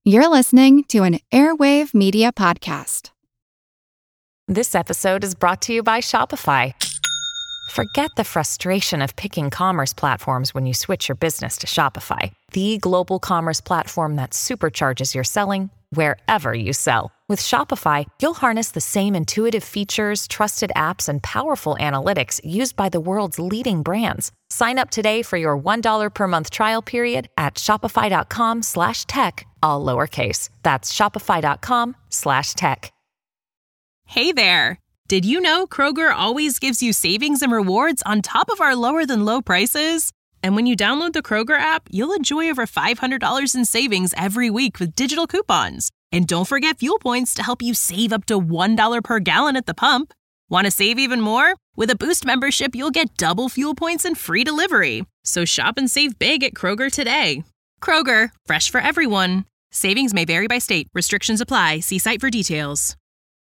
You're listening to an Airwave Media Podcast. This episode is brought to you by Shopify. Forget the frustration of picking commerce platforms when you switch your business to Shopify, the global commerce platform that supercharges your selling wherever you sell. With Shopify, you'll harness the same intuitive features, trusted apps, and powerful analytics used by the world's leading brands. Sign up today for your $1 per month trial period at shopify.com/tech, all lowercase. That's shopify.com/tech. Hey there! Did you know Kroger always gives you savings and rewards on top of our lower-than-low prices? And when you download the Kroger app, you'll enjoy over $500 in savings every week with digital coupons. And don't forget fuel points to help you save up to $1 per gallon at the pump. Want to save even more? With a Boost membership, you'll get double fuel points and free delivery. So shop and save big at Kroger today. Kroger, fresh for everyone. Savings may vary by state. Restrictions apply. See site for details.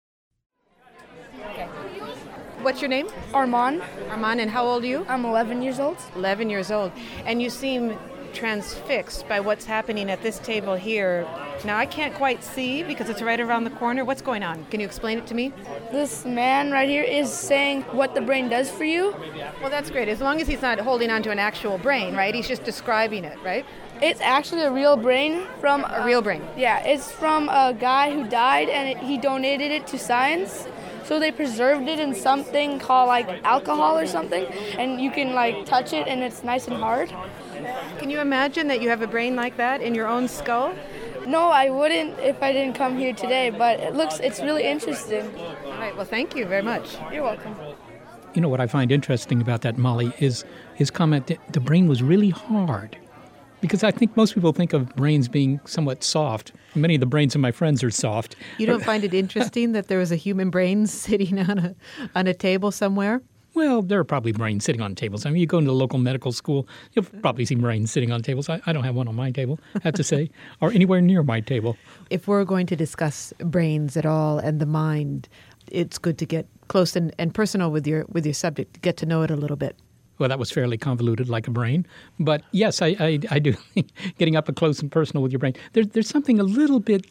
What's your name? Armand. Armand, and how old are you? I'm 11 years old. 11 years old. And you seem transfixed by what's happening at this table here. Now, I can't quite see because it's right around the corner. What's going on? Can you explain it to me? This man right here is saying what the brain does for you. Well, that's great. As long as he's not holding on to an actual brain, right? He's just describing it, right? It's actually a real brain from... A real brain? Yeah, it's from a guy who died and he donated it to science. So they preserved it in something called like alcohol or something, and you can like touch it and it's nice and hard. Can you imagine that you have a brain like that in your own skull? No, I wouldn't if I didn't come here today, but it's really interesting. All right, well, thank you very much. You're welcome. You know what I find interesting about that, Molly, is his comment that the brain was really hard. Because I think most people think of brains being somewhat soft. Many of the brains of my friends are soft. You don't find it interesting that there was a human brain sitting on a table somewhere? Well, there are probably brains sitting on tables. I mean, you go into the local medical school, you'll probably see brains sitting on tables. I don't have one on my table, I have to say, or anywhere near my table. If we're going to discuss brains at all and the mind, it's good to get close and personal with your subject, get to know it a little bit. Well, that was fairly convoluted, like a brain. But yes, I do think getting up close and personal with your brain. There's something a little bit,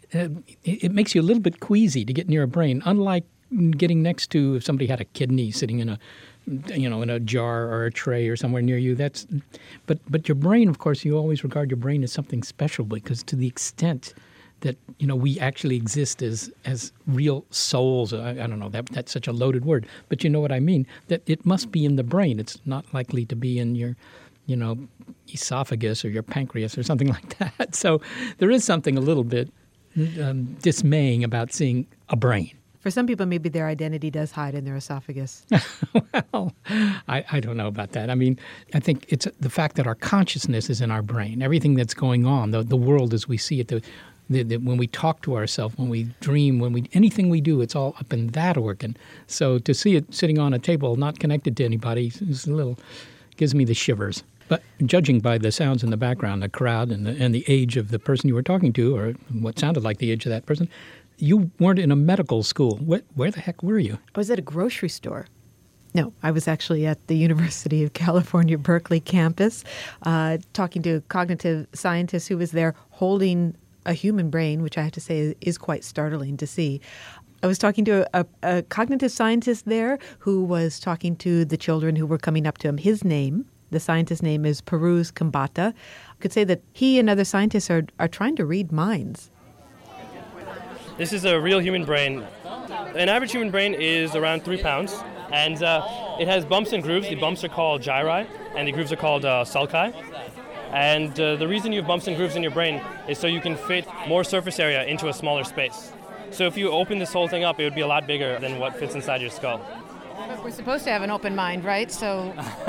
it makes you a little bit queasy to get near a brain, unlike getting next to if somebody had a kidney sitting in a jar or a tray or somewhere near you. But your brain, of course, you always regard your brain as something special because to the extent that, we actually exist as real souls. I don't know, that's such a loaded word, but you know what I mean, that it must be in the brain. It's not likely to be in your, esophagus or your pancreas or something like that. So there is something a little bit dismaying about seeing a brain. For some people, maybe their identity does hide in their esophagus. Well, I don't know about that. I mean, I think it's the fact that our consciousness is in our brain. Everything that's going on, the world as we see it, when we talk to ourselves, when we dream, anything we do, it's all up in that organ. So to see it sitting on a table, not connected to anybody, gives me the shivers. But judging by the sounds in the background, the crowd and the age of the person you were talking to, or what sounded like the age of that person, you weren't in a medical school. Where the heck were you? I was at a grocery store. No, I was actually at the University of California, Berkeley campus, talking to a cognitive scientist who was there holding a human brain, which I have to say is quite startling to see. I was talking to a cognitive scientist there who was talking to the children who were coming up to him. His name, the scientist's name, is Peruz Kambata. I could say that he and other scientists are trying to read minds. This is a real human brain. An average human brain is around 3 pounds, and it has bumps and grooves. The bumps are called gyri, and the grooves are called sulci. And the reason you have bumps and grooves in your brain is so you can fit more surface area into a smaller space. So if you open this whole thing up, it would be a lot bigger than what fits inside your skull. But we're supposed to have an open mind, right? So.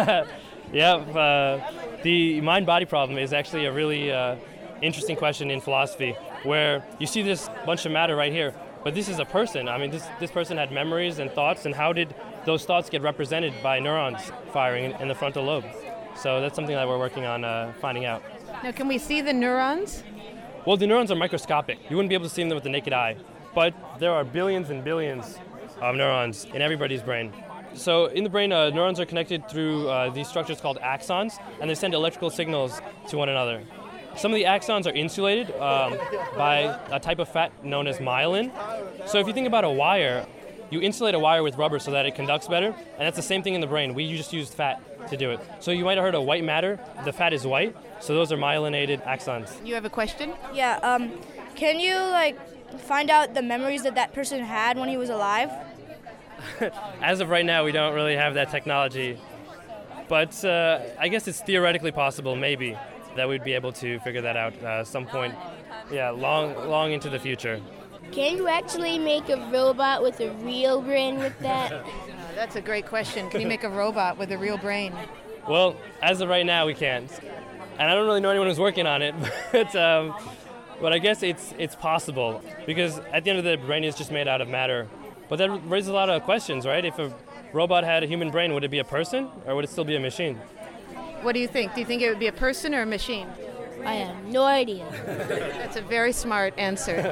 Yeah, the mind-body problem is actually a really interesting question in philosophy, where you see this bunch of matter right here, but this is a person. I mean, this person had memories and thoughts, and how did those thoughts get represented by neurons firing in the frontal lobe? So that's something that we're working on finding out. Now, can we see the neurons? Well, the neurons are microscopic. You wouldn't be able to see them with the naked eye, but there are billions and billions of neurons in everybody's brain. So in the brain, neurons are connected through these structures called axons, and they send electrical signals to one another. some of the axons are insulated by a type of fat known as myelin. So if you think about a wire, you insulate a wire with rubber so that it conducts better, and that's the same thing in the brain. We just used fat to do it. So you might have heard of white matter. The fat is white, so those are myelinated axons. You have a question? Yeah, can you, find out the memories that person had when he was alive? As of right now, we don't really have that technology. But I guess it's theoretically possible, maybe, that we'd be able to figure that out at some point, long into the future. Can you actually make a robot with a real brain with that? That's a great question. Can you make a robot with a real brain? Well, as of right now, we can't. And I don't really know anyone who's working on it, but I guess it's possible. Because at the end of the day, the brain is just made out of matter. But that raises a lot of questions, right? If a robot had a human brain, would it be a person or would it still be a machine? What do you think? Do you think it would be a person or a machine? I have no idea. That's a very smart answer.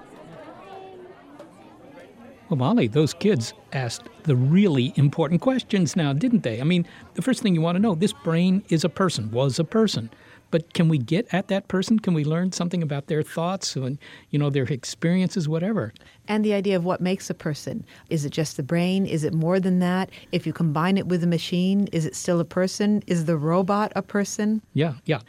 Well, Molly, those kids asked the really important questions now, didn't they? I mean, the first thing you want to know, this brain is a person, was a person. But can we get at that person? Can we learn something about their thoughts and, their experiences, whatever? And the idea of what makes a person. Is it just the brain? Is it more than that? If you combine it with a machine, is it still a person? Is the robot a person? Yeah.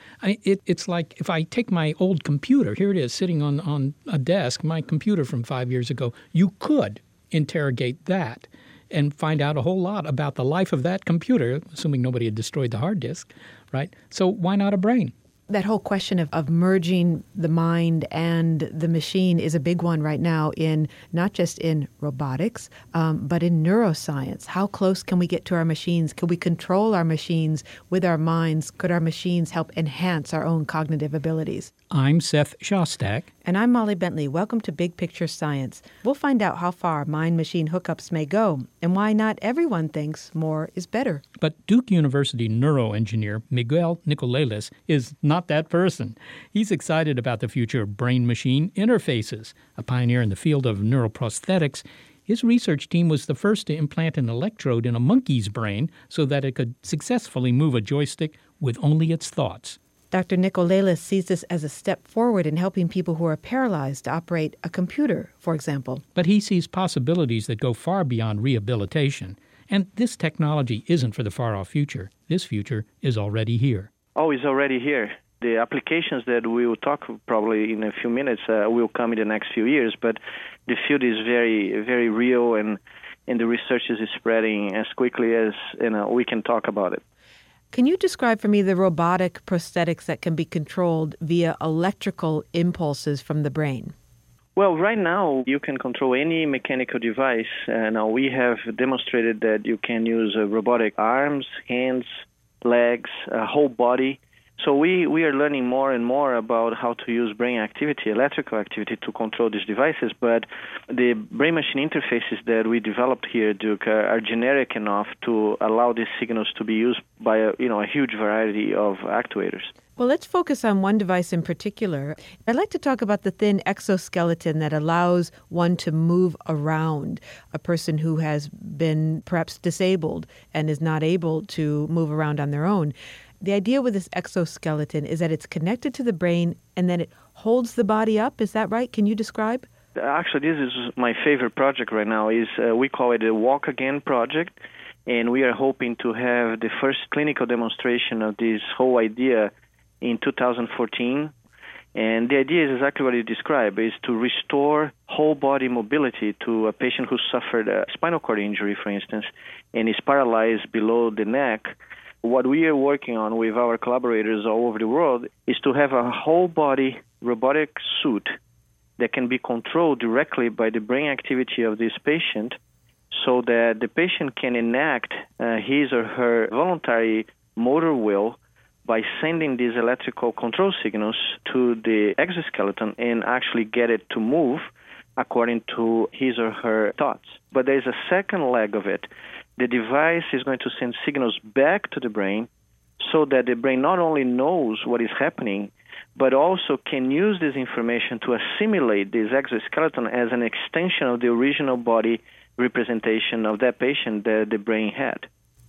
It's like if I take my old computer, here it is sitting on a desk, my computer from 5 years ago, you could interrogate that and find out a whole lot about the life of that computer, assuming nobody had destroyed the hard disk, right? So why not a brain? That whole question of merging the mind and the machine is a big one right now in not just in robotics, but in neuroscience. How close can we get to our machines? Can we control our machines with our minds? Could our machines help enhance our own cognitive abilities? I'm Seth Shostak. And I'm Molly Bentley. Welcome to Big Picture Science. We'll find out how far mind-machine hookups may go and why not everyone thinks more is better. But Duke University neuroengineer Miguel Nicolelis is not that person. He's excited about the future of brain-machine interfaces. A pioneer in the field of neuroprosthetics, his research team was the first to implant an electrode in a monkey's brain so that it could successfully move a joystick with only its thoughts. Dr. Nicolelis sees this as a step forward in helping people who are paralyzed to operate a computer, for example. But he sees possibilities that go far beyond rehabilitation. And this technology isn't for the far-off future. This future is already here. Oh, it's already here. The applications that we will talk probably in a few minutes will come in the next few years, but the field is very, very real, and the research is spreading as quickly as we can talk about it. Can you describe for me the robotic prosthetics that can be controlled via electrical impulses from the brain? Well, right now, you can control any mechanical device. Now, we have demonstrated that you can use robotic arms, hands, legs, whole body. So we are learning more and more about how to use brain activity, electrical activity, to control these devices. But the brain-machine interfaces that we developed here, Duke, are generic enough to allow these signals to be used by a huge variety of actuators. Well, let's focus on one device in particular. I'd like to talk about the thin exoskeleton that allows one to move around, a person who has been perhaps disabled and is not able to move around on their own. The idea with this exoskeleton is that it's connected to the brain and then it holds the body up. Is that right? Can you describe? Actually, this is my favorite project right now. We call it a Walk Again project, and we are hoping to have the first clinical demonstration of this whole idea in 2014. And the idea is exactly what you described, is to restore whole body mobility to a patient who suffered a spinal cord injury, for instance, and is paralyzed below the neck. What we are working on with our collaborators all over the world is to have a whole body robotic suit that can be controlled directly by the brain activity of this patient so that the patient can enact his or her voluntary motor will by sending these electrical control signals to the exoskeleton and actually get it to move according to his or her thoughts. But there's a second leg of it. The device is going to send signals back to the brain so that the brain not only knows what is happening, but also can use this information to assimilate this exoskeleton as an extension of the original body representation of that patient that the brain had.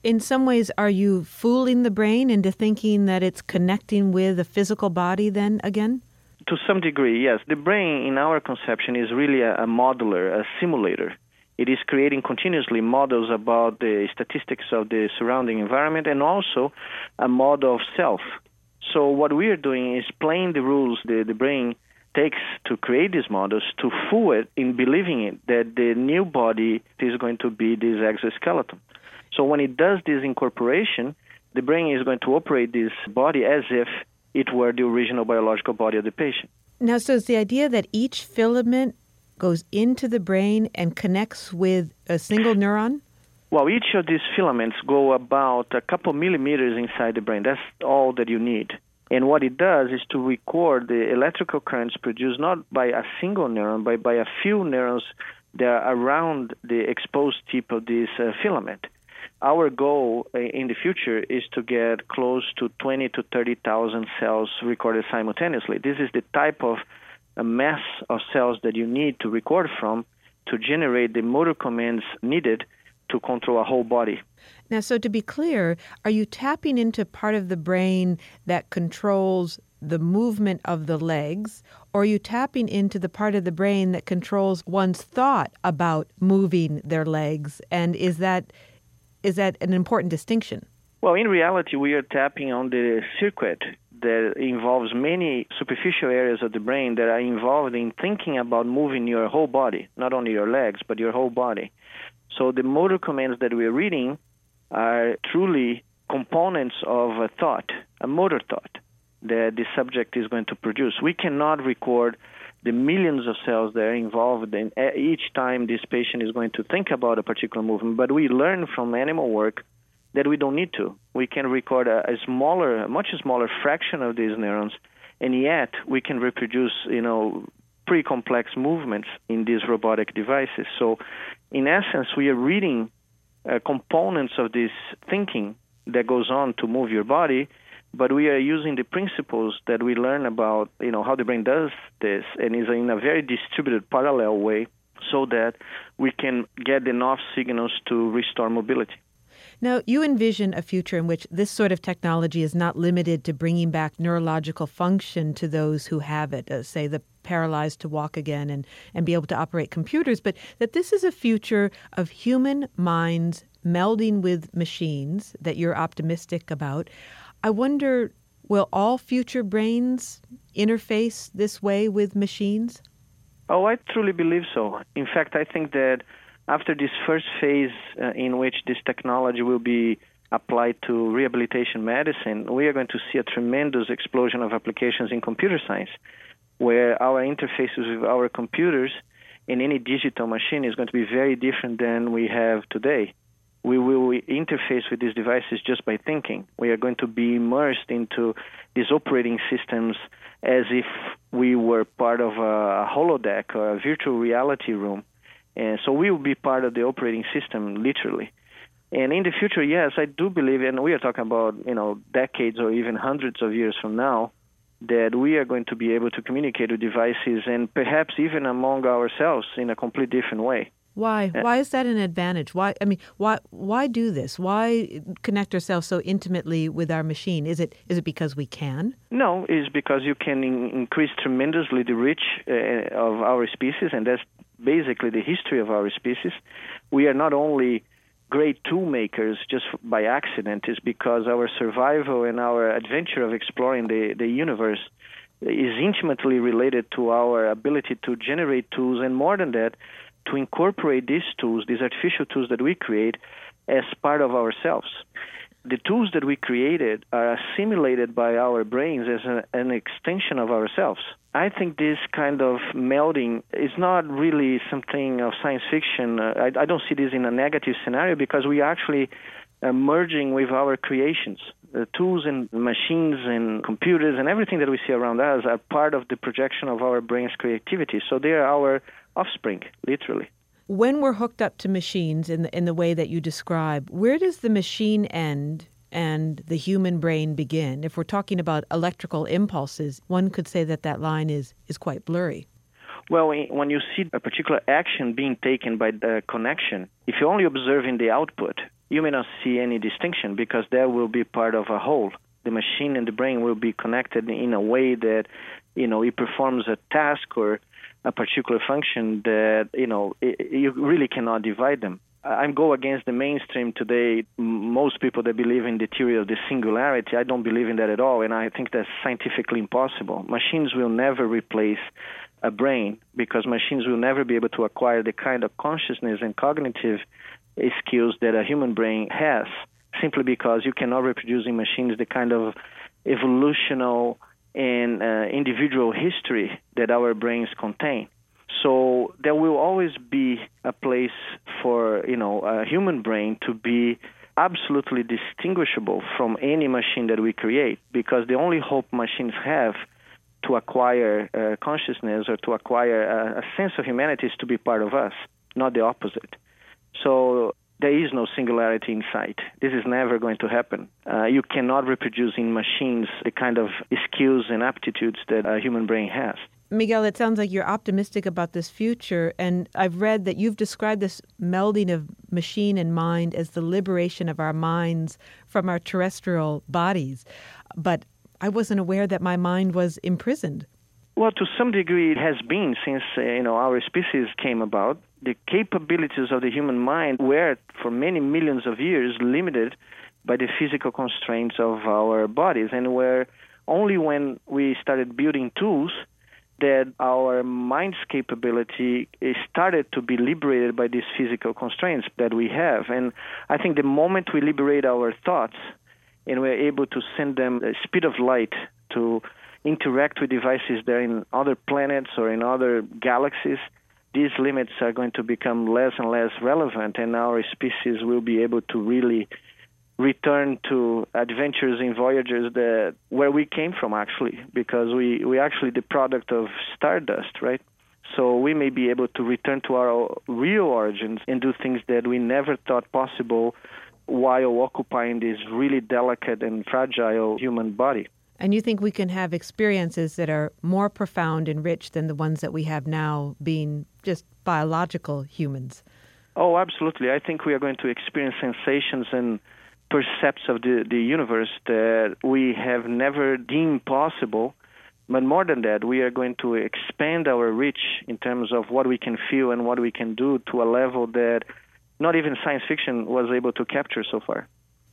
in some ways, are you fooling the brain into thinking that it's connecting with a physical body then again? To some degree, yes. The brain, in our conception, is really a modeler, a simulator. It is creating continuously models about the statistics of the surrounding environment and also a model of self. So what we are doing is playing the rules the brain takes to create these models to fool it in believing it that the new body is going to be this exoskeleton. So when it does this incorporation, the brain is going to operate this body as if it were the original biological body of the patient. Now, so it's the idea that each filament goes into the brain and connects with a single neuron? Well, each of these filaments go about a couple millimeters inside the brain. That's all that you need. And what it does is to record the electrical currents produced not by a single neuron, but by a few neurons that are around the exposed tip of this filament. Our goal in the future is to get close to 20 to 30,000 cells recorded simultaneously. This is the type of mass of cells that you need to record from to generate the motor commands needed to control a whole body. Now, so to be clear, are you tapping into part of the brain that controls the movement of the legs, or are you tapping into the part of the brain that controls one's thought about moving their legs? And is that an important distinction? Well, in reality, we are tapping on the circuit that involves many superficial areas of the brain that are involved in thinking about moving your whole body, not only your legs, but your whole body. So the motor commands that we're reading are truly components of a thought, a motor thought, that the subject is going to produce. We cannot record the millions of cells that are involved in each time this patient is going to think about a particular movement, but we learn from animal work that we don't need to. We can record a much smaller fraction of these neurons, and yet we can reproduce, pretty complex movements in these robotic devices. So, in essence, we are reading components of this thinking that goes on to move your body, but we are using the principles that we learn about, how the brain does this, and is in a very distributed parallel way, so that we can get enough signals to restore mobility. Now, you envision a future in which this sort of technology is not limited to bringing back neurological function to those who have it, say the paralyzed to walk again and be able to operate computers, but that this is a future of human minds melding with machines that you're optimistic about. I wonder, will all future brains interface this way with machines? Oh, I truly believe so. In fact, I think that after this first phase in which this technology will be applied to rehabilitation medicine, we are going to see a tremendous explosion of applications in computer science, where our interfaces with our computers in any digital machine is going to be very different than we have today. We will interface with these devices just by thinking. We are going to be immersed into these operating systems as if we were part of a holodeck or a virtual reality room. And so we will be part of the operating system, literally. And in the future, yes, I do believe, and we are talking about, decades or even hundreds of years from now, that we are going to be able to communicate with devices and perhaps even among ourselves in a completely different way. Why? Why is that an advantage? Why do this? Why connect ourselves so intimately with our machine? Is it because we can? No, it's because you can increase tremendously the reach of our species, and that's basically the history of our species. We are not only great tool makers just by accident. It's because our survival and our adventure of exploring the universe is intimately related to our ability to generate tools, and more than that, to incorporate these tools, these artificial tools that we create, as part of ourselves. The tools that we created are assimilated by our brains as an extension of ourselves. I think this kind of melding is not really something of science fiction. I don't see this in a negative scenario, because we are actually merging with our creations. The tools and machines and computers and everything that we see around us are part of the projection of our brain's creativity. So they are our offspring, literally. When we're hooked up to machines in the way that you describe, where does the machine end and the human brain begin? If we're talking about electrical impulses, one could say that line is quite blurry. Well, when you see a particular action being taken by the connection, if you're only observing the output, you may not see any distinction because that will be part of a whole. The machine and the brain will be connected in a way that, it performs a task or a particular function that, you really cannot divide them. I go against the mainstream today. Most people that believe in the theory of the singularity, I don't believe in that at all, and I think that's scientifically impossible. Machines will never replace a brain because machines will never be able to acquire the kind of consciousness and cognitive skills that a human brain has, simply because you cannot reproduce in machines the kind of evolutional and individual history that our brains contain. So there will always be a place for, a human brain to be absolutely distinguishable from any machine that we create, because the only hope machines have to acquire consciousness or to acquire a sense of humanity is to be part of us, not the opposite. So there is no singularity in sight. This is never going to happen. You cannot reproduce in machines the kind of skills and aptitudes that a human brain has. Miguel, it sounds like you're optimistic about this future, and I've read that you've described this melding of machine and mind as the liberation of our minds from our terrestrial bodies. But I wasn't aware that my mind was imprisoned. Well, to some degree it has been since our species came about. The capabilities of the human mind were, for many millions of years, limited by the physical constraints of our bodies, and were only when we started building tools that our mind's capability started to be liberated by these physical constraints that we have. And I think the moment we liberate our thoughts and we're able to send them the speed of light to interact with devices that are in other planets or in other galaxies, these limits are going to become less and less relevant, and our species will be able to really return to adventures and voyages where we came from, actually, because we actually the product of stardust, right? So we may be able to return to our real origins and do things that we never thought possible while occupying this really delicate and fragile human body. And you think we can have experiences that are more profound and rich than the ones that we have now, being just biological humans? Oh, absolutely. I think we are going to experience sensations and percepts of the universe that we have never deemed possible. But more than that, we are going to expand our reach in terms of what we can feel and what we can do to a level that not even science fiction was able to capture so far.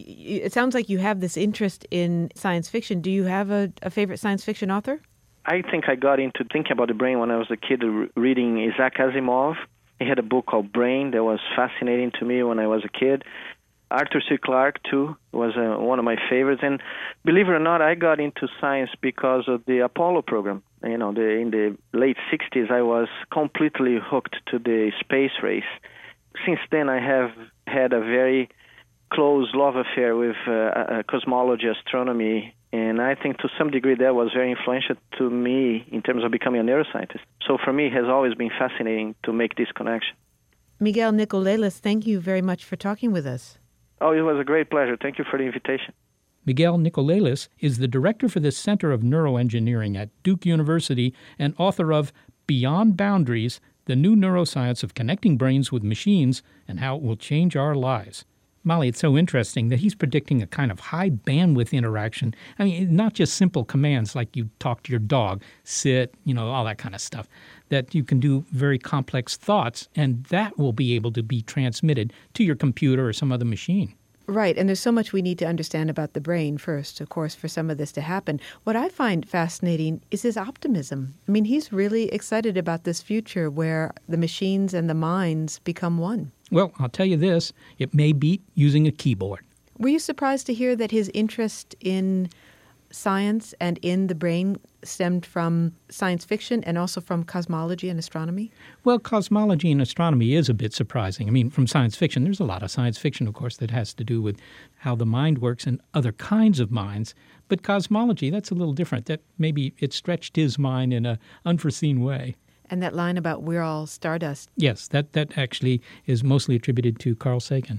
It sounds like you have this interest in science fiction. Do you have a favorite science fiction author? I think I got into thinking about the brain when I was a kid reading Isaac Asimov. He had a book called Brain that was fascinating to me when I was a kid. Arthur C. Clarke, too, was one of my favorites. And believe it or not, I got into science because of the Apollo program. In the late 60s, I was completely hooked to the space race. Since then, I have had a very close love affair with cosmology, astronomy, and I think to some degree that was very influential to me in terms of becoming a neuroscientist. So for me, it has always been fascinating to make this connection. Miguel Nicolelis, thank you very much for talking with us. Oh, it was a great pleasure. Thank you for the invitation. Miguel Nicolelis is the director for the Center of Neuroengineering at Duke University and author of Beyond Boundaries, The New Neuroscience of Connecting Brains with Machines and How It Will Change Our Lives. Molly, it's so interesting that he's predicting a kind of high bandwidth interaction. I mean, not just simple commands like you talk to your dog, sit, all that kind of stuff, that you can do very complex thoughts, and that will be able to be transmitted to your computer or some other machine. Right, and there's so much we need to understand about the brain first, of course, for some of this to happen. What I find fascinating is his optimism. I mean, he's really excited about this future where the machines and the minds become one. Well, I'll tell you this, it may beat using a keyboard. Were you surprised to hear that his interest in science and in the brain stemmed from science fiction and also from cosmology and astronomy? Well, cosmology and astronomy is a bit surprising. I mean, from science fiction, there's a lot of science fiction, of course, that has to do with how the mind works and other kinds of minds. But cosmology, that's a little different. That maybe it stretched his mind in an unforeseen way. And that line about we're all stardust. Yes, that actually is mostly attributed to Carl Sagan.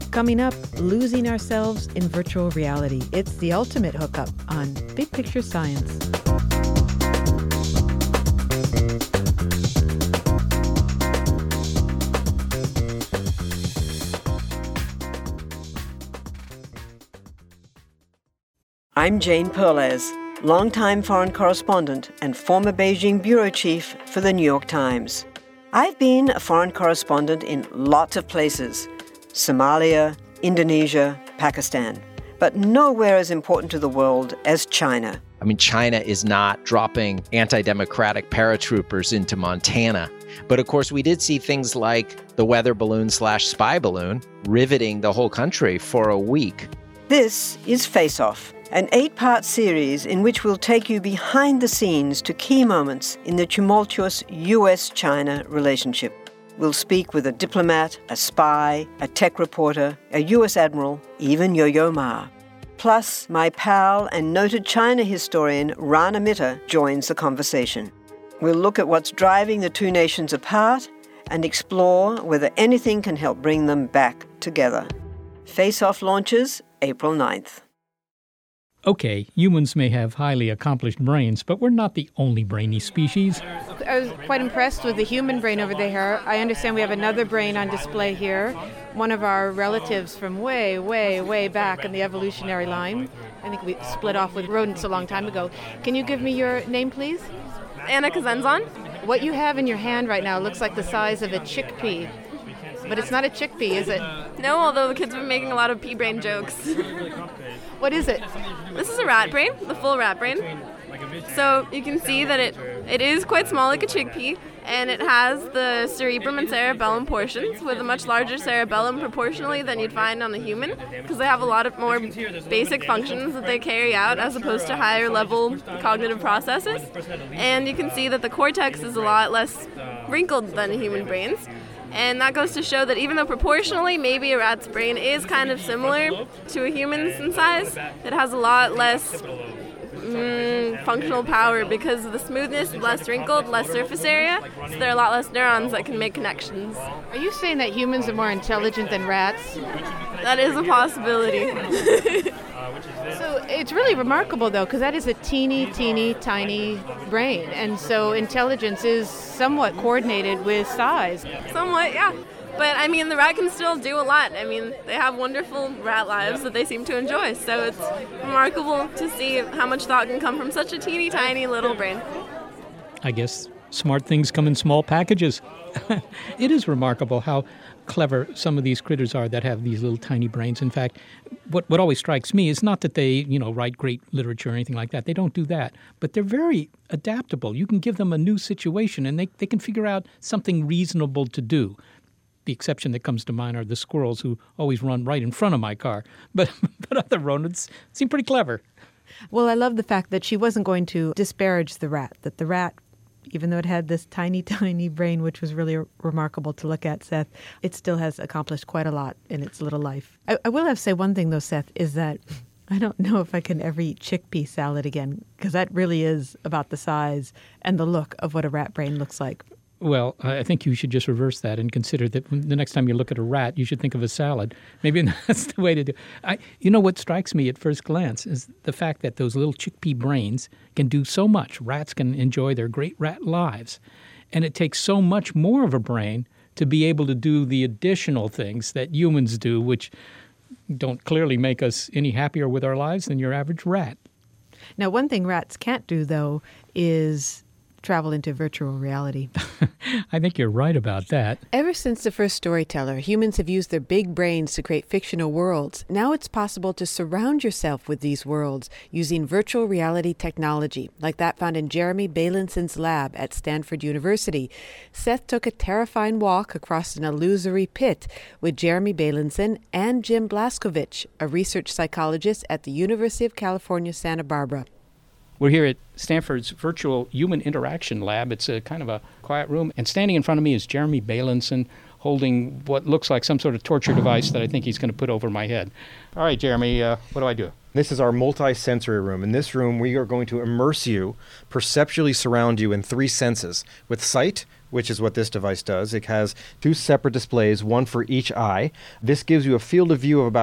Coming up, losing ourselves in virtual reality. It's the ultimate hookup on Big Picture Science. I'm Jane Perlez, longtime foreign correspondent and former Beijing bureau chief for the New York Times. I've been a foreign correspondent in lots of places: Somalia, Indonesia, Pakistan, but nowhere as important to the world as China. I mean, China is not dropping anti-democratic paratroopers into Montana. But of course, we did see things like the weather balloon/spy balloon riveting the whole country for a week. This is Face Off, an 8-part series in which we'll take you behind the scenes to key moments in the tumultuous U.S.-China relationship. We'll speak with a diplomat, a spy, a tech reporter, a U.S. admiral, even Yo-Yo Ma. Plus, my pal and noted China historian Rana Mitter joins the conversation. We'll look at what's driving the two nations apart and explore whether anything can help bring them back together. Face Off launches April 9th. Okay, humans may have highly accomplished brains, but we're not the only brainy species. I was quite impressed with the human brain over there. I understand we have another brain on display here, one of our relatives from way, way, way back in the evolutionary line. I think we split off with rodents a long time ago. Can you give me your name, please? Anna Kazenzon. What you have in your hand right now looks like the size of a chickpea. But it's not a chickpea, is it? No, although the kids have been making a lot of pea brain jokes. What is it? This is a rat brain, the full rat brain. So you can see that it is quite small, like a chickpea, and it has the cerebrum and cerebellum portions with a much larger cerebellum proportionally than you'd find on the human, because they have a lot of more basic functions that they carry out as opposed to higher level cognitive processes. And you can see that the cortex is a lot less wrinkled than human brains. And that goes to show that even though proportionally maybe a rat's brain is kind of similar to a human's in size, it has a lot less functional power because of the smoothness, less wrinkled, less surface area, so there are a lot less neurons that can make connections. Are you saying that humans are more intelligent than rats? That is a possibility. So it's really remarkable, though, because that is a teeny, tiny brain. And so intelligence is somewhat coordinated with size. Somewhat, yeah. But, I mean, the rat can still do a lot. I mean, they have wonderful rat lives that they seem to enjoy. So it's remarkable to see how much thought can come from such a teeny, tiny little brain. I guess smart things come in small packages. It is remarkable how clever some of these critters are that have these little tiny brains. In fact, what always strikes me is not that they, write great literature or anything like that. They don't do that. But they're very adaptable. You can give them a new situation and they can figure out something reasonable to do. The exception that comes to mind are the squirrels who always run right in front of my car. But other rodents seem pretty clever. Well, I love the fact that she wasn't going to disparage the rat, that the rat, even though it had this tiny, tiny brain, which was really remarkable to look at, Seth, it still has accomplished quite a lot in its little life. I will have to say one thing, though, Seth, is that I don't know if I can ever eat chickpea salad again, because that really is about the size and the look of what a rat brain looks like. Well, I think you should just reverse that and consider that the next time you look at a rat, you should think of a salad. Maybe that's the way to do it. What strikes me at first glance is the fact that those little chickpea brains can do so much. Rats can enjoy their great rat lives. And it takes so much more of a brain to be able to do the additional things that humans do, which don't clearly make us any happier with our lives than your average rat. Now, one thing rats can't do, though, is travel into virtual reality. I think you're right about that. Ever since the first Storyteller, humans have used their big brains to create fictional worlds. Now it's possible to surround yourself with these worlds using virtual reality technology, like that found in Jeremy Bailinson's lab at Stanford University. Seth took a terrifying walk across an illusory pit with Jeremy Bailinson and Jim Blaskovich, a research psychologist at the University of California, Santa Barbara. We're here at Stanford's Virtual Human Interaction Lab. It's a kind of a quiet room. And standing in front of me is Jeremy Bailinson holding what looks like some sort of torture device that I think he's going to put over my head. All right, Jeremy, what do I do? This is our multi-sensory room. In this room, we are going to immerse you, perceptually surround you in 3 senses, with sight, which is what this device does. It has 2 separate displays, one for each eye. This gives you a field of view of about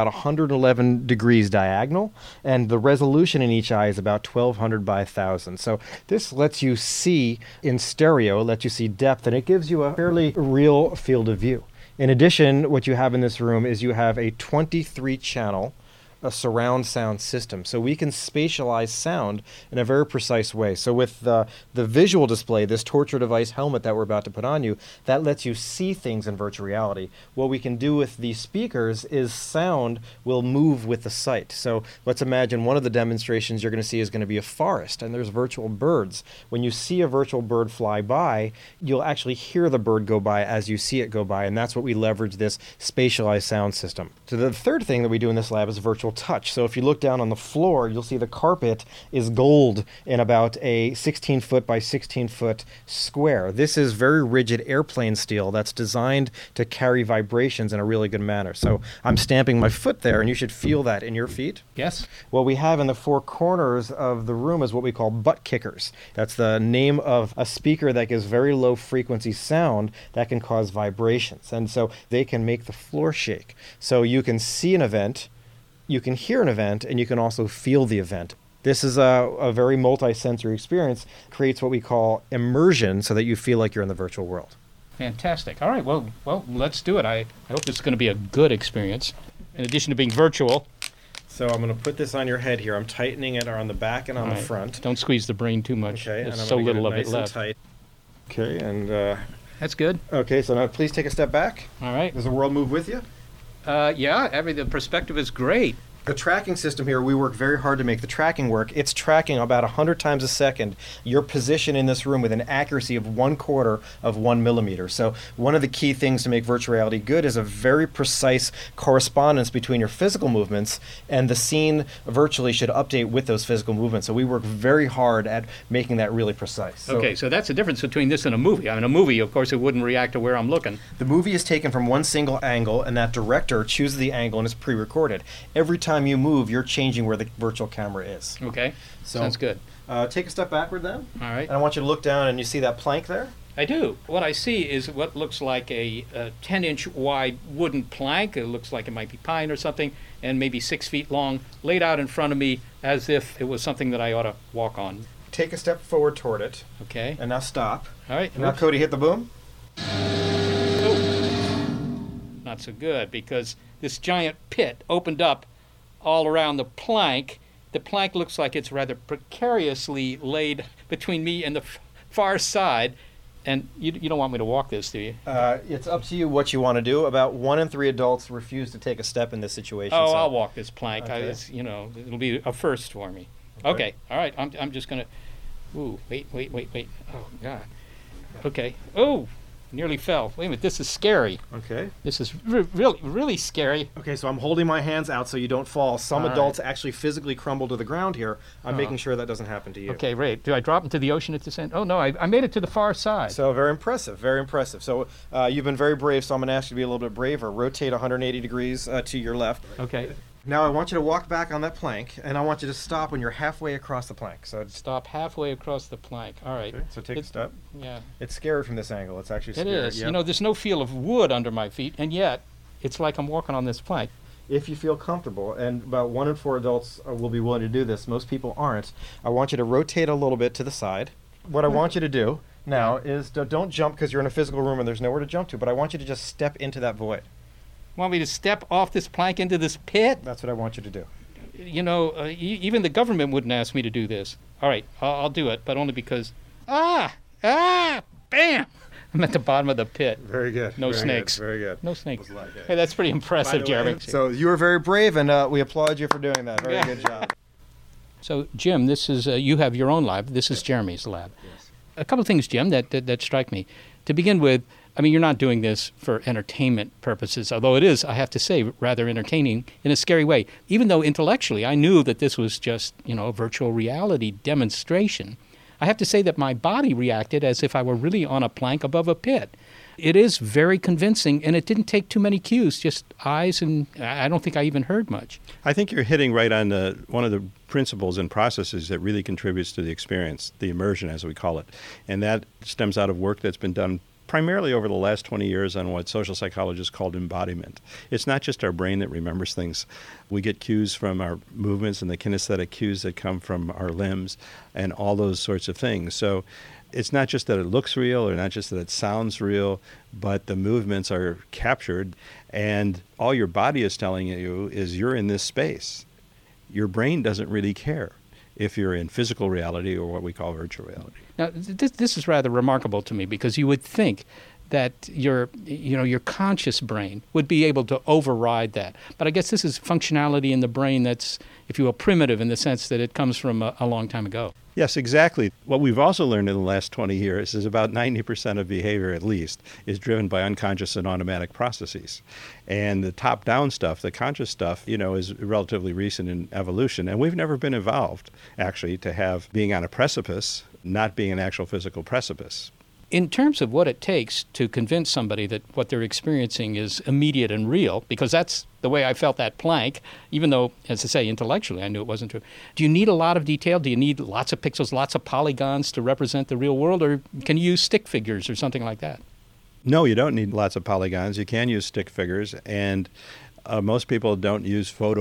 111 degrees diagonal, and the resolution in each eye is about 1200 by 1000. So this lets you see in stereo, lets you see depth, and it gives you a fairly real field of view. In addition, what you have in this room is you have a 23-channel a surround sound system. So we can spatialize sound in a very precise way. So with the visual display, this torture device helmet that we're about to put on you, that lets you see things in virtual reality. What we can do with the speakers is sound will move with the sight. So let's imagine one of the demonstrations you're going to see is going to be a forest, and there's virtual birds. When you see a virtual bird fly by, you'll actually hear the bird go by as you see it go by, and that's what we leverage this spatialized sound system. So the third thing that we do in this lab is virtual touch. So if you look down on the floor, you'll see the carpet is gold in about a 16-foot by 16-foot square. This is very rigid airplane steel that's designed to carry vibrations in a really good manner. So I'm stamping my foot there, and you should feel that in your feet. Yes. What we have in the 4 corners of the room is what we call butt kickers. That's the name of a speaker that gives very low frequency sound that can cause vibrations. And so they can make the floor shake. So you can see an event, you can hear an event, and you can also feel the event. This is a very multi-sensory experience, creates what we call immersion so that you feel like you're in the virtual world. Fantastic. All right, well, let's do it. I hope this is going to be a good experience, in addition to being virtual. So I'm going to put this on your head here. I'm tightening it on the back and on the front. Don't squeeze the brain too much. Okay, There's and I'm so gonna little get of it it nice left. and tight. Okay, and that's good. Okay, so now please take a step back. All right. Does the world move with you? Yeah, the perspective is great. The tracking system here, we work very hard to make the tracking work. It's tracking about 100 times a second your position in this room with an accuracy of 1/4 of 1 millimeter. So one of the key things to make virtual reality good is a very precise correspondence between your physical movements, and the scene virtually should update with those physical movements. So we work very hard at making that really precise. Okay, so that's the difference between this and a movie. I mean, a movie, of course, it wouldn't react to where I'm looking. The movie is taken from one single angle, and that director chooses the angle and it's pre-recorded. Every time you move, you're changing where the virtual camera is. Okay, so sounds good. Take a step backward then. All right. And I want you to look down, and you see that plank there? I do. What I see is what looks like a 10-inch wide wooden plank. It looks like it might be pine or something, and maybe 6 feet long, laid out in front of me as if it was something that I ought to walk on. Take a step forward toward it. Okay. And now stop. All right. And now, Cody, hit the boom. Not so good, because this giant pit opened up all around the plank. The plank looks like it's rather precariously laid between me and the far side. And you don't want me to walk this, do you? It's up to you what you want to do. About 1 in 3 adults refuse to take a step in this situation. Oh, so. I'll walk this plank. Okay. It'll be a first for me. Okay. All right. I'm just going to... Ooh, wait. Oh, God. Okay. Oh, nearly fell. Wait a minute. This is scary. Okay. This is really scary. Okay, so I'm holding my hands out so you don't fall. Some adults actually physically crumble to the ground here. I'm making sure that doesn't happen to you. Okay, great. Do I drop into the ocean at this end? Oh, no, I made it to the far side. So very impressive, very impressive. So you've been very brave, so I'm going to ask you to be a little bit braver. Rotate 180 degrees to your left. Okay. Now I want you to walk back on that plank, and I want you to stop when you're halfway across the plank. So stop halfway across the plank. All right. Okay, so take a step. Yeah. It's scary from this angle. It's actually scary. It is. Yep. There's no feel of wood under my feet, and yet it's like I'm walking on this plank. If you feel comfortable, and about 1 in 4 adults will be willing to do this, most people aren't, I want you to rotate a little bit to the side. What I want you to do now is don't jump because you're in a physical room and there's nowhere to jump to, but I want you to just step into that void. Want me to step off this plank into this pit? That's what I want you to do. Even the government wouldn't ask me to do this. All right, I'll do it, but only because... bam! I'm at the bottom of the pit. Very good. No snakes. Very good. No snakes. Hey, that's pretty impressive, Jeremy. So you were very brave, and we applaud you for doing that. Very good job. So, Jim, this is you have your own lab. This is Jeremy's lab. Yes. A couple of things, Jim, that strike me. To begin with, I mean, you're not doing this for entertainment purposes, although it is, I have to say, rather entertaining in a scary way. Even though intellectually I knew that this was just, a virtual reality demonstration, I have to say that my body reacted as if I were really on a plank above a pit. It is very convincing, and it didn't take too many cues, just eyes, and I don't think I even heard much. I think you're hitting right on one of the principles and processes that really contributes to the experience, the immersion as we call it. And that stems out of work that's been done primarily over the last 20 years on what social psychologists called embodiment. It's not just our brain that remembers things. We get cues from our movements and the kinesthetic cues that come from our limbs and all those sorts of things. So it's not just that it looks real or not just that it sounds real, but the movements are captured, and all your body is telling you is you're in this space. Your brain doesn't really care if you're in physical reality or what we call virtual reality. Now, this is rather remarkable to me, because you would think that your conscious brain would be able to override that. But I guess this is functionality in the brain that's, if you will, primitive in the sense that it comes from a long time ago. Yes, exactly. What we've also learned in the last 20 years is about 90% of behavior, at least, is driven by unconscious and automatic processes. And the top-down stuff, the conscious stuff, is relatively recent in evolution. And we've never been evolved, actually, to have being on a precipice not being an actual physical precipice. In terms of what it takes to convince somebody that what they're experiencing is immediate and real, because that's the way I felt that plank, even though, as I say, intellectually I knew it wasn't true. Do you need a lot of detail? Do you need lots of pixels, lots of polygons to represent the real world, or can you use stick figures or something like that? No, you don't need lots of polygons. You can use stick figures, and most people don't use highly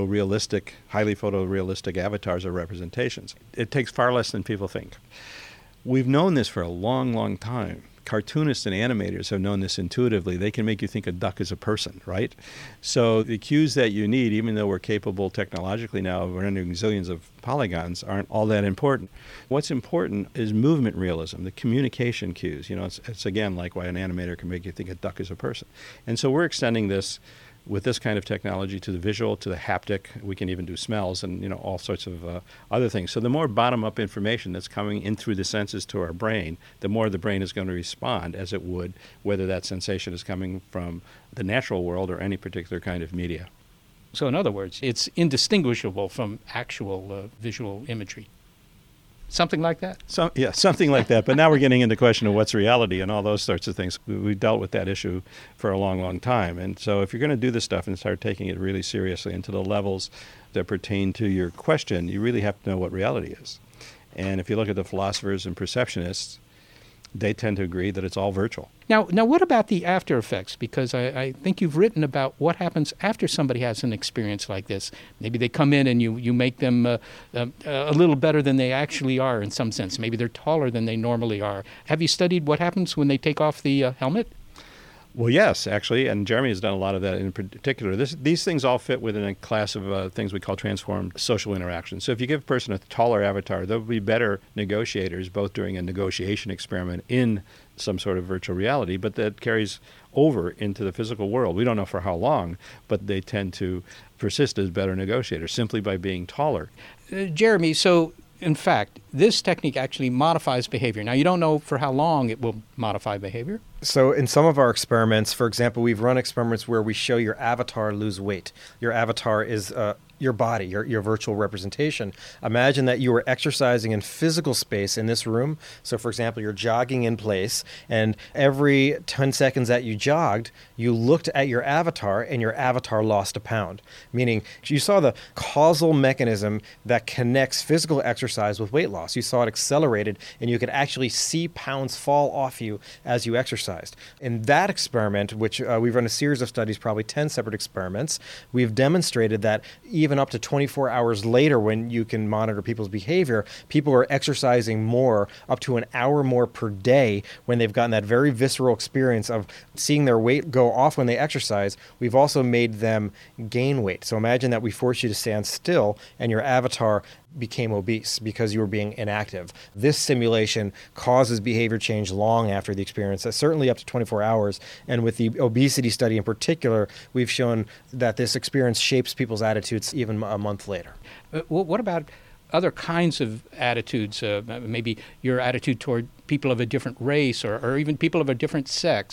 photorealistic avatars or representations. It takes far less than people think. We've known this for a long, long time. Cartoonists and animators have known this intuitively. They can make you think a duck is a person, right? So the cues that you need, even though we're capable technologically now of rendering zillions of polygons, aren't all that important. What's important is movement realism, the communication cues. It's again like why an animator can make you think a duck is a person. And so we're extending this with this kind of technology to the visual, to the haptic. We can even do smells and all sorts of other things. So the more bottom-up information that's coming in through the senses to our brain, the more the brain is going to respond as it would whether that sensation is coming from the natural world or any particular kind of media. So in other words, it's indistinguishable from actual visual imagery. Something like that? Something like that. But now we're getting into the question of what's reality and all those sorts of things. We've dealt with that issue for a long, long time. And so if you're going to do this stuff and start taking it really seriously into the levels that pertain to your question, you really have to know what reality is. And if you look at the philosophers and perceptionists, they tend to agree that it's all virtual. Now, what about the after effects? Because I think you've written about what happens after somebody has an experience like this. Maybe they come in and you make them a little better than they actually are in some sense. Maybe they're taller than they normally are. Have you studied what happens when they take off the helmet? Well, yes, actually, and Jeremy has done a lot of that in particular. These things all fit within a class of things we call transformed social interactions. So if you give a person a taller avatar, they'll be better negotiators, both during a negotiation experiment in some sort of virtual reality, but that carries over into the physical world. We don't know for how long, but they tend to persist as better negotiators simply by being taller. Jeremy, so in fact, this technique actually modifies behavior. Now, you don't know for how long it will modify behavior. So in some of our experiments, for example, we've run experiments where we show your avatar lose weight. Your avatar is your body, your virtual representation. Imagine that you were exercising in physical space in this room. So, for example, you're jogging in place, and every 10 seconds that you jogged, you looked at your avatar, and your avatar lost a pound. Meaning, you saw the causal mechanism that connects physical exercise with weight loss. You saw it accelerated, and you could actually see pounds fall off you as you exercised. In that experiment, which we've run a series of studies, probably 10 separate experiments, we've demonstrated that even up to 24 hours later, when you can monitor people's behavior, people are exercising more, up to an hour more per day, when they've gotten that very visceral experience of seeing their weight go off when they exercise. We've also made them gain weight. So imagine that we force you to stand still and your avatar became obese because you were being inactive. This simulation causes behavior change long after the experience, certainly up to 24 hours. And with the obesity study in particular, we've shown that this experience shapes people's attitudes even a month later. What about other kinds of attitudes, maybe your attitude toward people of a different race or even people of a different sex?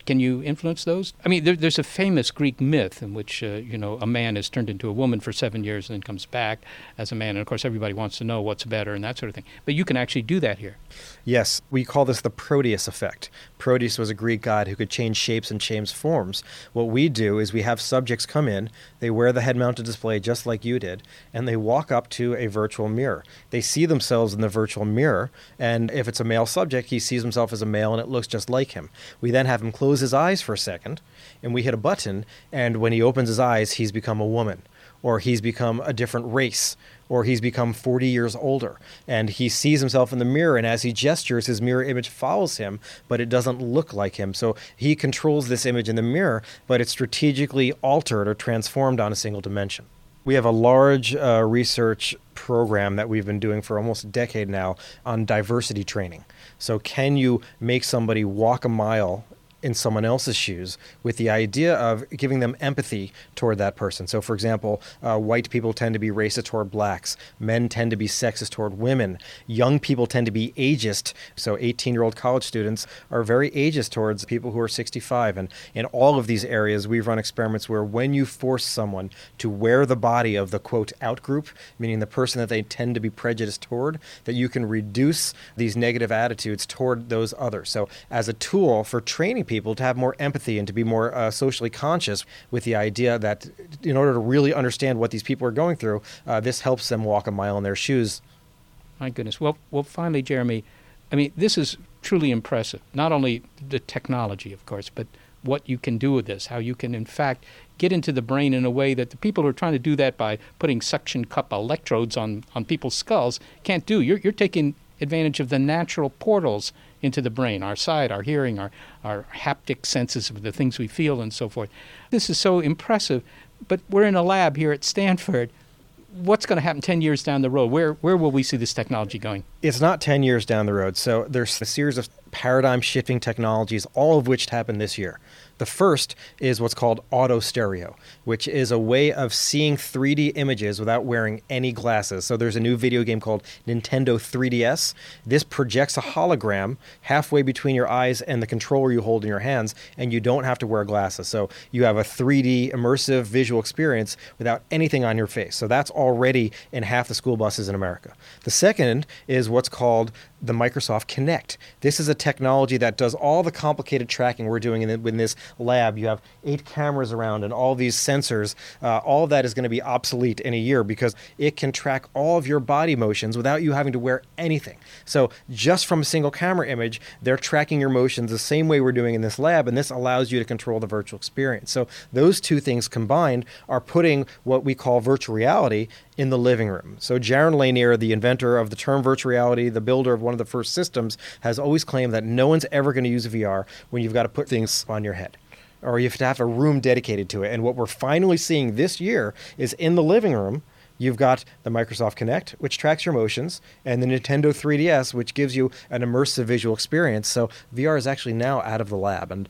Can you influence those? I mean, there's a famous Greek myth in which, a man is turned into a woman for 7 years and then comes back as a man. And, of course, everybody wants to know what's better and that sort of thing. But you can actually do that here. Yes, we call this the Proteus effect. Proteus was a Greek god who could change shapes and change forms. What we do is we have subjects come in, they wear the head-mounted display just like you did, and they walk up to a virtual mirror. They see themselves in the virtual mirror, and if it's a male subject, he sees himself as a male and it looks just like him. We then have him close his eyes for a second, and we hit a button, and when he opens his eyes, he's become a woman, or he's become a different race, or he's become 40 years older, and he sees himself in the mirror, and as he gestures, his mirror image follows him, but it doesn't look like him. So he controls this image in the mirror, but it's strategically altered or transformed on a single dimension. We have a large research program that we've been doing for almost a decade now on diversity training. So can you make somebody walk a mile in someone else's shoes with the idea of giving them empathy toward that person? So, for example, white people tend to be racist toward blacks. Men tend to be sexist toward women. Young people tend to be ageist. So 18-year-old college students are very ageist towards people who are 65. And in all of these areas, we've run experiments where when you force someone to wear the body of the, quote, out group, meaning the person that they tend to be prejudiced toward, that you can reduce these negative attitudes toward those others. So as a tool for training people to have more empathy and to be more socially conscious, with the idea that in order to really understand what these people are going through, this helps them walk a mile in their shoes. My goodness. Well, finally, Jeremy, I mean, this is truly impressive. Not only the technology, of course, but what you can do with this, how you can, in fact, get into the brain in a way that the people who are trying to do that by putting suction cup electrodes on people's skulls can't do. You're taking advantage of the natural portals into the brain, our sight, our hearing, our haptic senses of the things we feel and so forth. This is so impressive, but we're in a lab here at Stanford. What's going to happen 10 years down the road? Where will we see this technology going? It's not 10 years down the road. So there's a series of paradigm-shifting technologies, all of which happened this year. The first is what's called auto stereo, which is a way of seeing 3D images without wearing any glasses. So there's a new video game called Nintendo 3DS. This projects a hologram halfway between your eyes and the controller you hold in your hands, and you don't have to wear glasses. So you have a 3D immersive visual experience without anything on your face. So that's already in half the school buses in America. The second is what's called the Microsoft Kinect. This is a technology that does all the complicated tracking we're doing in this lab. You have 8 cameras around and all these sensors. All of that is going to be obsolete in a year because it can track all of your body motions without you having to wear anything. So just from a single camera image, they're tracking your motions the same way we're doing in this lab, and this allows you to control the virtual experience. So those two things combined are putting what we call virtual reality in the living room. So Jaron Lanier, the inventor of the term virtual reality, the builder of one of the first systems, has always claimed that no one's ever going to use VR when you've got to put things on your head, or you have to have a room dedicated to it. And what we're finally seeing this year is in the living room, you've got the Microsoft Kinect, which tracks your motions, and the Nintendo 3DS, which gives you an immersive visual experience. So VR is actually now out of the lab. And,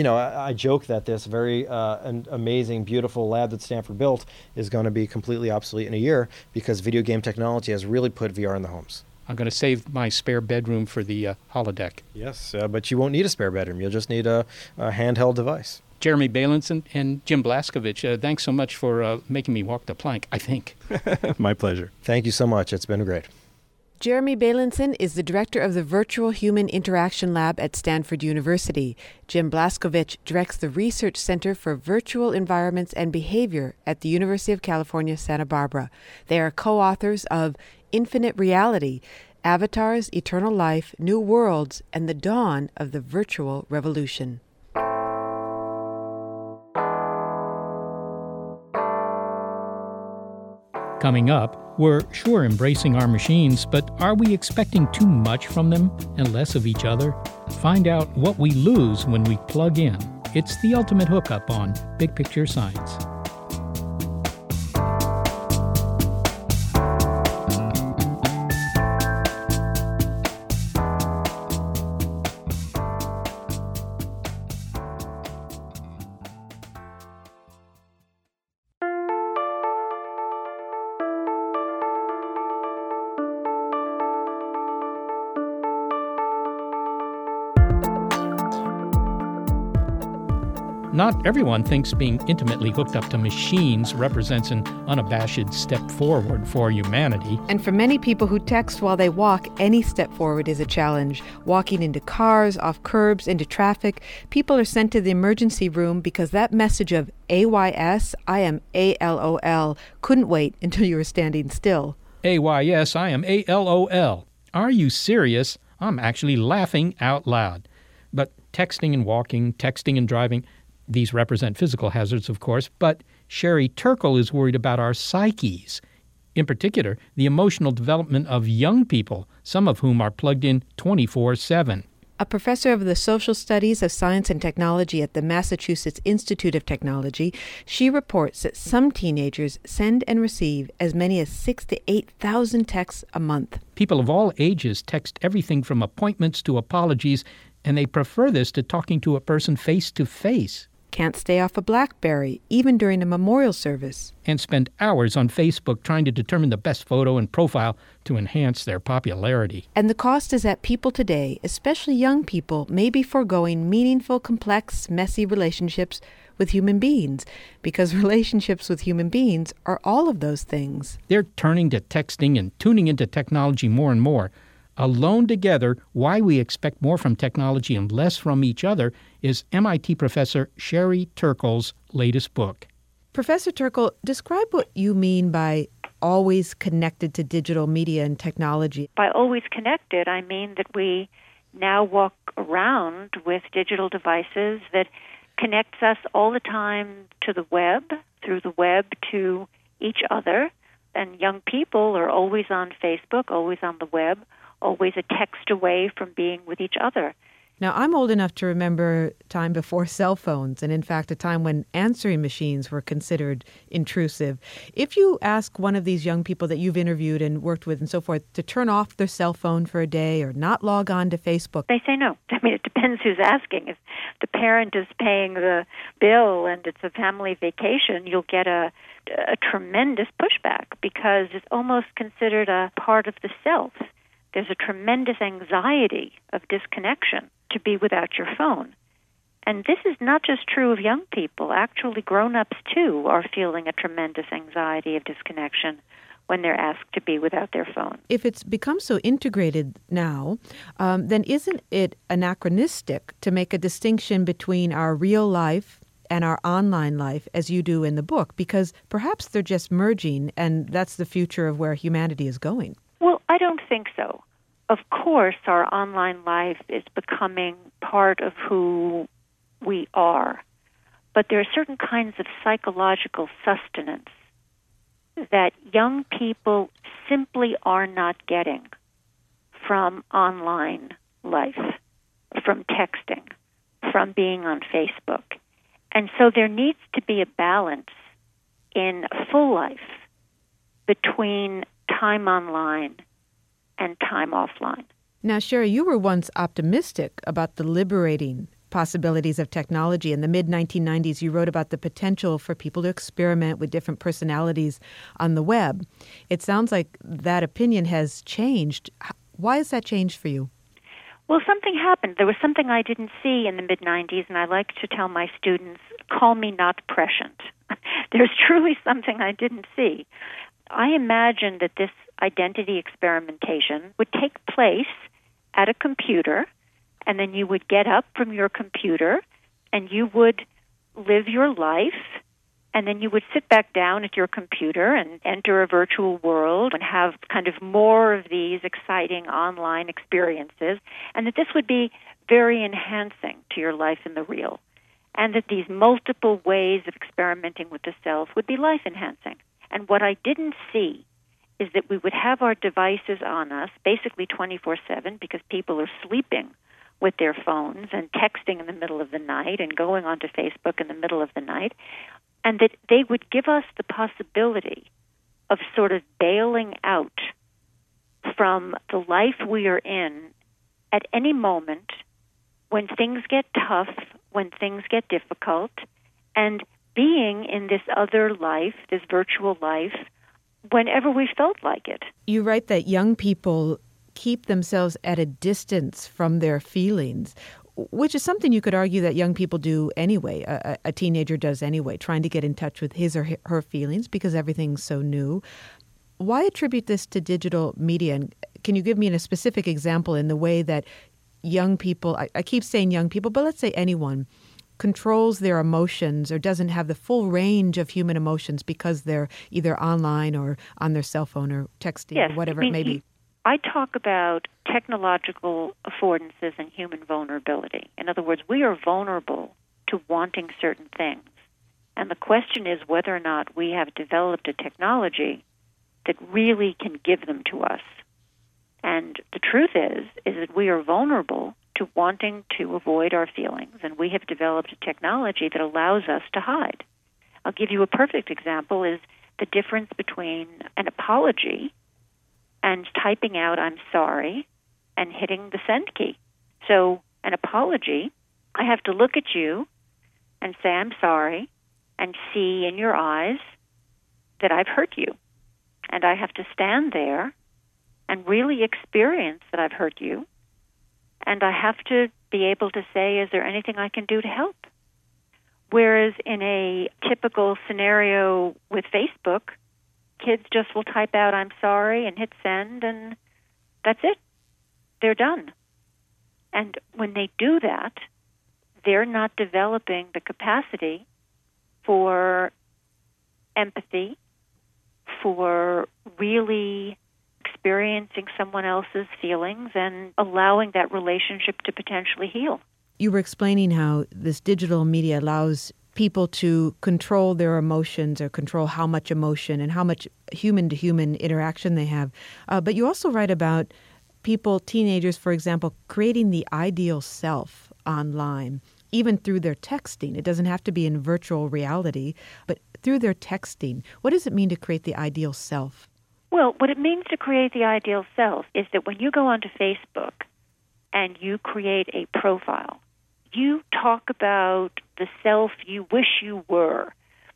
I joke that this very amazing, beautiful lab that Stanford built is going to be completely obsolete in a year because video game technology has really put VR in the homes. I'm going to save my spare bedroom for the holodeck. Yes, but you won't need a spare bedroom. You'll just need a handheld device. Jeremy Bailenson and Jim Blaskovich, thanks so much for making me walk the plank, I think. My pleasure. Thank you so much. It's been great. Jeremy Bailenson is the director of the Virtual Human Interaction Lab at Stanford University. Jim Blaskovich directs the Research Center for Virtual Environments and Behavior at the University of California, Santa Barbara. They are co-authors of Infinite Reality, Avatars, Eternal Life, New Worlds, and the Dawn of the Virtual Revolution. Coming up, we're sure embracing our machines, but are we expecting too much from them and less of each other? Find out what we lose when we plug in. It's the ultimate hookup on Big Picture Science. Not everyone thinks being intimately hooked up to machines represents an unabashed step forward for humanity. And for many people who text while they walk, any step forward is a challenge. Walking into cars, off curbs, into traffic, people are sent to the emergency room because that message of AYS, I am ALOL, couldn't wait until you were standing still. AYS, I am ALOL. Are you serious? I'm actually laughing out loud. But texting and walking, texting and driving, these represent physical hazards, of course, but Sherry Turkle is worried about our psyches. In particular, the emotional development of young people, some of whom are plugged in 24/7. A professor of the social studies of science and technology at the Massachusetts Institute of Technology, she reports that some teenagers send and receive as many as 6,000 to 8,000 texts a month. People of all ages text everything from appointments to apologies, and they prefer this to talking to a person face to face. Can't stay off a BlackBerry, even during a memorial service. And spend hours on Facebook trying to determine the best photo and profile to enhance their popularity. And the cost is that people today, especially young people, may be foregoing meaningful, complex, messy relationships with human beings, because relationships with human beings are all of those things. They're turning to texting and tuning into technology more and more. Alone Together, Why We Expect More from Technology and Less from Each Other is MIT professor Sherry Turkle's latest book. Professor Turkle, describe what you mean by always connected to digital media and technology. By always connected, I mean that we now walk around with digital devices that connects us all the time to the web, through the web to each other. And young people are always on Facebook, always on the web, always a text away from being with each other. Now, I'm old enough to remember time before cell phones, and in fact, a time when answering machines were considered intrusive. If you ask one of these young people that you've interviewed and worked with and so forth to turn off their cell phone for a day or not log on to Facebook, they say no. I mean, it depends who's asking. If the parent is paying the bill and it's a family vacation, you'll get a tremendous pushback because it's almost considered a part of the self. There's a tremendous anxiety of disconnection to be without your phone. And this is not just true of young people. Actually, grown-ups, too, are feeling a tremendous anxiety of disconnection when they're asked to be without their phone. If it's become so integrated now, then isn't it anachronistic to make a distinction between our real life and our online life, as you do in the book? Because perhaps they're just merging, and that's the future of where humanity is going. Well, I don't think so. Of course, our online life is becoming part of who we are. But there are certain kinds of psychological sustenance that young people simply are not getting from online life, from texting, from being on Facebook. And so there needs to be a balance in a full life between time online and time offline. Now, Sherry, you were once optimistic about the liberating possibilities of technology. In the mid-1990s, you wrote about the potential for people to experiment with different personalities on the web. It sounds like that opinion has changed. Why has that changed for you? Well, something happened. There was something I didn't see in the mid-90s, and I like to tell my students, call me not prescient. There's truly something I didn't see. I imagined that this identity experimentation would take place at a computer, and then you would get up from your computer, and you would live your life, and then you would sit back down at your computer and enter a virtual world and have kind of more of these exciting online experiences, and that this would be very enhancing to your life in the real, and that these multiple ways of experimenting with the self would be life-enhancing. And what I didn't see is that we would have our devices on us basically 24/7 because people are sleeping with their phones and texting in the middle of the night and going onto Facebook in the middle of the night, and that they would give us the possibility of sort of bailing out from the life we are in at any moment when things get tough, when things get difficult, and being in this other life, this virtual life, whenever we felt like it. You write that young people keep themselves at a distance from their feelings. which is something you could argue that young people do anyway, a teenager does anyway, trying to get in touch with his or her feelings because everything's so new. Why attribute this to digital media? And can you give me a specific example in the way that young people, I keep saying young people, but let's say anyone, controls their emotions or doesn't have the full range of human emotions because they're either online or on their cell phone or texting or whatever it may be? I talk about technological affordances and human vulnerability. In other words, we are vulnerable to wanting certain things. And the question is whether or not we have developed a technology that really can give them to us. And the truth is that we are vulnerable to wanting to avoid our feelings, and we have developed a technology that allows us to hide. I'll give you a perfect example is the difference between an apology and typing out "I'm sorry" and hitting the send key. So an apology, I have to look at you and say "I'm sorry" and see in your eyes that I've hurt you. And I have to stand there and really experience that I've hurt you. And I have to be able to say, is there anything I can do to help? Whereas in a typical scenario with Facebook, kids just will type out "I'm sorry" and hit send, and that's it. They're done. And when they do that, they're not developing the capacity for empathy, for really experiencing someone else's feelings and allowing that relationship to potentially heal. You were explaining how this digital media allows people to control their emotions or control how much emotion and how much human-to-human interaction they have. But you also write about people, teenagers, for example, creating the ideal self online, even through their texting. It doesn't have to be in virtual reality, but through their texting. What does it mean to create the ideal self? Well, what it means to create the ideal self is that when you go onto Facebook and you create a profile, you talk about the self you wish you were.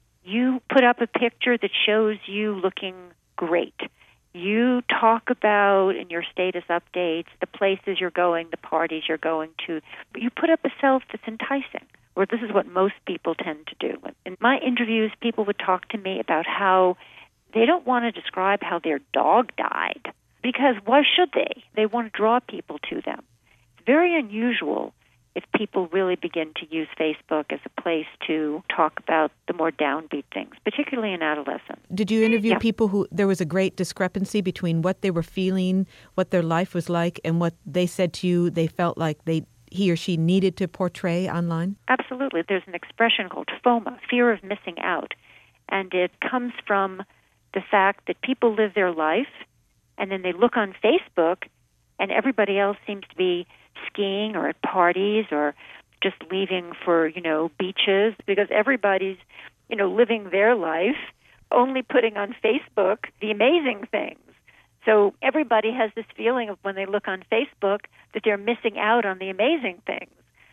You put up a picture that shows you looking great. You talk about in your status updates the places you're going, the parties you're going to. You put up a self that's enticing, or this is what most people tend to do. In my interviews, people would talk to me about how they don't want to describe how their dog died, because why should they? They want to draw people to them. It's very unusual if people really begin to use Facebook as a place to talk about the more downbeat things, particularly in adolescence. Did you interview people who there was a great discrepancy between what they were feeling, what their life was like, and what they said to you they felt like he or she needed to portray online? Absolutely. There's an expression called FOMO, fear of missing out, and it comes from the fact that people live their life and then they look on Facebook and everybody else seems to be skiing or at parties or just leaving for, beaches, because everybody's, living their life, only putting on Facebook the amazing things. So everybody has this feeling of when they look on Facebook that they're missing out on the amazing things.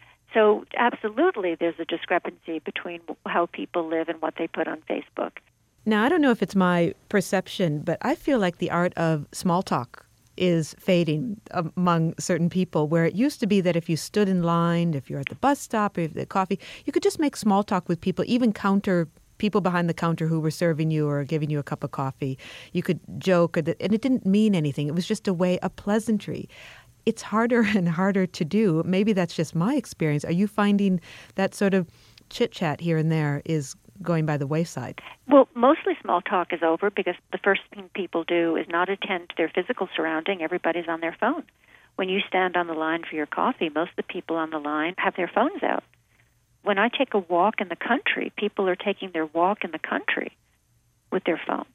So absolutely there's a discrepancy between how people live and what they put on Facebook. Now, I don't know if it's my perception, but I feel like the art of small talk is fading among certain people, where it used to be that if you stood in line, if you're at the bus stop, or if the coffee, you could just make small talk with people, even people behind the counter who were serving you or giving you a cup of coffee. You could joke, and it didn't mean anything. It was just a pleasantry. It's harder and harder to do. Maybe that's just my experience. Are you finding that sort of chit-chat here and there is going by the wayside? Well, mostly small talk is over because the first thing people do is not attend to their physical surrounding. Everybody's on their phone. When you stand on the line for your coffee, most of the people on the line have their phones out. When I take a walk in the country, people are taking their walk in the country with their phone.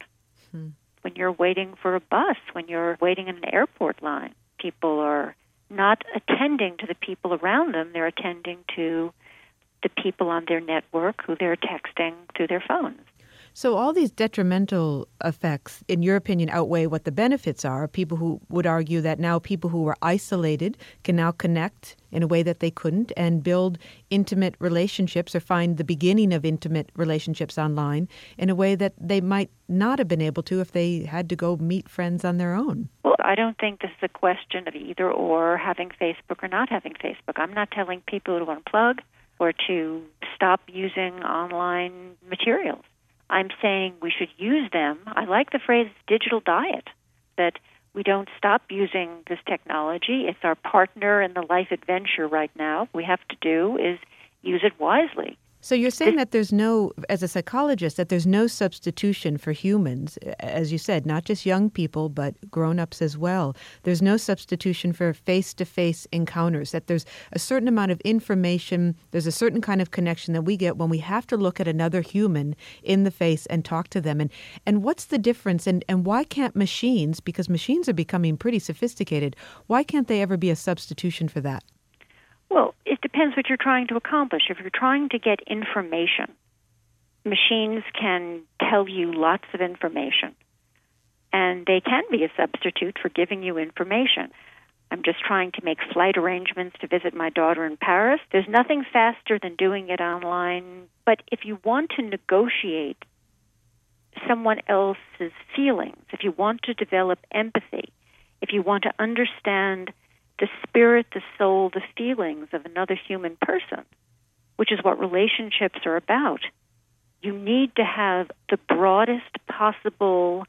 When you're waiting for a bus, when you're waiting in an airport line, people are not attending to the people around them. They're attending to the people on their network who they're texting through their phones. So all these detrimental effects, in your opinion, outweigh what the benefits are. People who would argue that now people who were isolated can now connect in a way that they couldn't and build intimate relationships or find the beginning of intimate relationships online in a way that they might not have been able to if they had to go meet friends on their own. Well, I don't think this is a question of either or, having Facebook or not having Facebook. I'm not telling people to unplug or to stop using online materials. I'm saying we should use them. I like the phrase digital diet, that we don't stop using this technology. It's our partner in the life adventure right now. What we have to do is use it wisely. So you're saying that there's no, as a psychologist, that there's no substitution for humans, as you said, not just young people, but grown-ups as well. There's no substitution for face-to-face encounters, that there's a certain amount of information, there's a certain kind of connection that we get when we have to look at another human in the face and talk to them. And what's the difference? And why can't machines, because machines are becoming pretty sophisticated, why can't they ever be a substitution for that? Well, it depends what you're trying to accomplish. If you're trying to get information, machines can tell you lots of information, and they can be a substitute for giving you information. I'm just trying to make flight arrangements to visit my daughter in Paris. There's nothing faster than doing it online, but if you want to negotiate someone else's feelings, if you want to develop empathy, if you want to understand the spirit, the soul, the feelings of another human person, which is what relationships are about, you need to have the broadest possible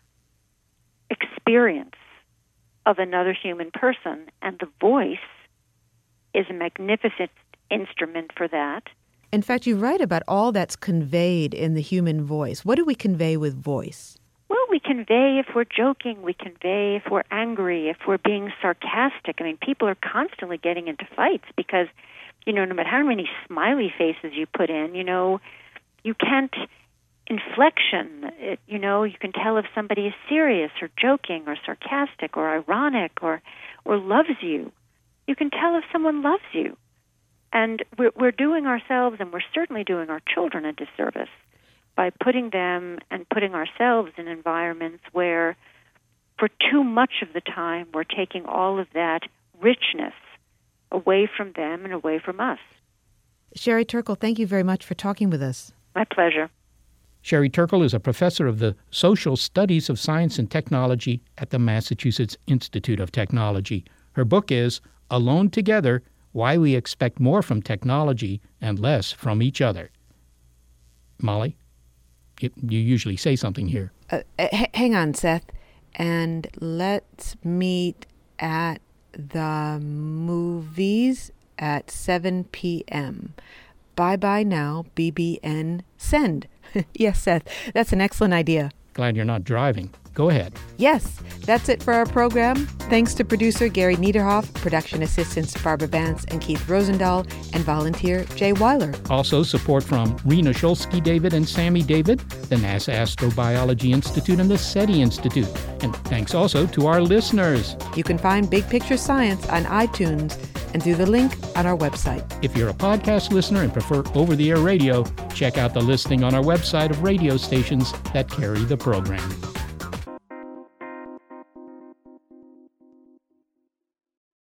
experience of another human person, and the voice is a magnificent instrument for that. In fact, you write about all that's conveyed in the human voice. What do we convey with voice? Well, we convey if we're joking, we convey if we're angry, if we're being sarcastic. I mean, people are constantly getting into fights because, no matter how many smiley faces you put in, you can't, inflection, you can tell if somebody is serious or joking or sarcastic or ironic or loves you. You can tell if someone loves you. And we're doing ourselves, and we're certainly doing our children a disservice by putting them and putting ourselves in environments where for too much of the time we're taking all of that richness away from them and away from us. Sherry Turkle, thank you very much for talking with us. My pleasure. Sherry Turkle is a professor of the Social Studies of Science and Technology at the Massachusetts Institute of Technology. Her book is Alone Together, Why We Expect More from Technology and Less from Each Other. Molly? You usually say something here. Hang on, Seth. And let's meet at the movies at 7 p.m. Bye-bye now, BBN, send. Yes, Seth, that's an excellent idea. Glad you're not driving. Go ahead. Yes, that's it for our program. Thanks to producer Gary Niederhoff, production assistants Barbara Vance and Keith Rosendahl, and volunteer Jay Weiler. Also support from Rena Shulsky-David and Sammy David, the NASA Astrobiology Institute and the SETI Institute. And thanks also to our listeners. You can find Big Picture Science on iTunes and through the link on our website. If you're a podcast listener and prefer over-the-air radio, check out the listing on our website of radio stations that carry the program.